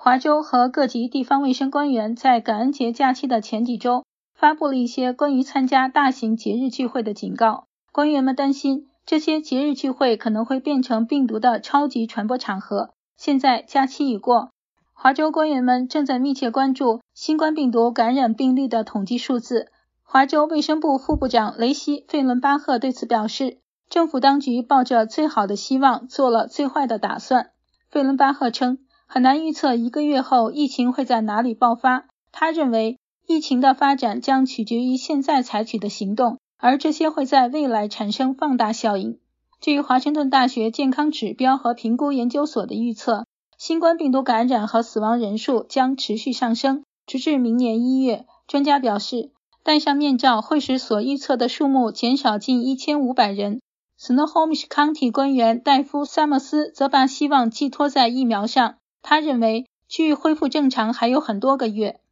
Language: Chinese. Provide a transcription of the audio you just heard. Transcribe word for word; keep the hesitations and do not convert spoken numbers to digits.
华州和各级地方卫生官员在感恩节假期的前几周发布了一些关于参加大型节日聚会的警告。官员们担心这些节日聚会可能会变成病毒的超级传播场合。现在假期已过，华州官员们正在密切关注新冠病毒感染病例的统计数字。华州卫生部副部长雷西·费伦巴赫对此表示，政府当局抱着最好的希望做了最坏的打算。费伦巴赫称，很难预测一个月后疫情会在哪里爆发。他认为，疫情的发展将取决于现在采取的行动，而这些会在未来产生放大效应。据华盛顿大学健康指标和评估研究所的预测，新冠病毒感染和死亡人数将持续上升，直至明年一月。专家表示，戴上面罩会使所预测的数目减少近一千五百人。Snohomish County 官员戴夫·萨默斯则把希望寄托在疫苗上，他认为距恢复正常还有很多个月。